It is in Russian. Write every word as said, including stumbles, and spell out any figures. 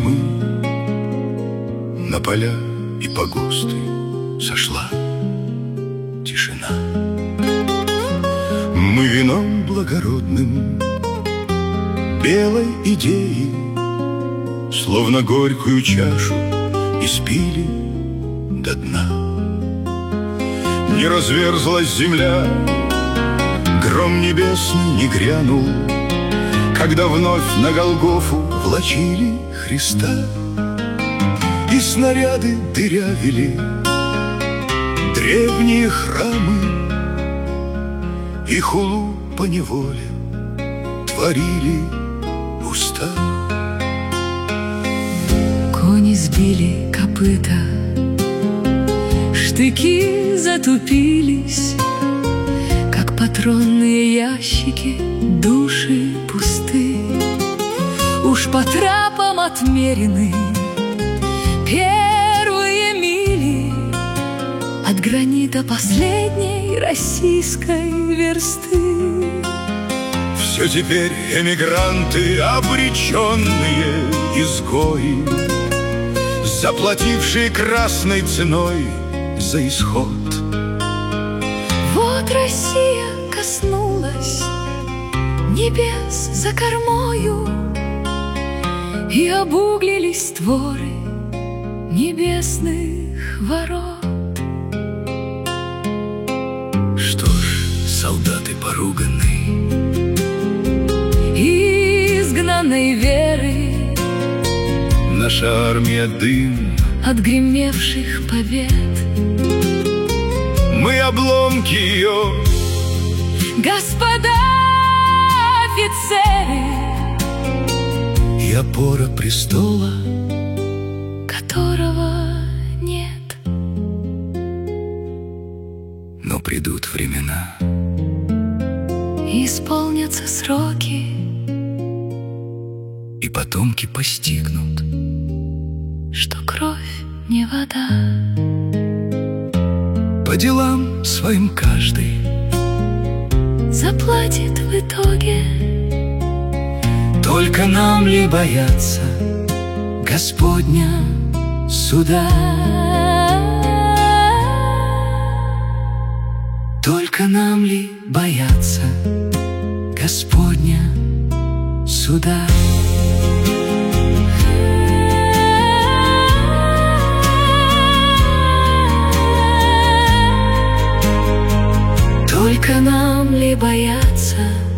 зимы на поля и погосты сошла тишина. Мы вином благородным белой идеи словно горькую чашу испили до дна. Не разверзлась земля, гром небесный не грянул, когда вновь на Голгофу влачили Христа, и снаряды дырявили древние храмы, и хулу поневоле творили уста. Кони сбили копыта, штыки затупились, как патронные ящики, души пусты. Уж по трапам отмерены первые мили от гранита последней российской версты. Все теперь эмигранты, обреченные изгои, заплатившие красной ценой за исход. Вот Россия коснулась небес за кормою, и обуглились створы небесных ворот. Что ж, солдаты поруганы, изгнанной веры, наша армия дым от гремевших побед. Мы обломки ее, господа офицеры, и опора престола, которого нет. Но придут времена, исполнятся сроки, и потомки постигнут, что кровь не вода. По делам своим каждый заплатит в итоге. Только нам ли бояться Господня суда? Только нам ли бояться Господня суда? Только нам ли бояться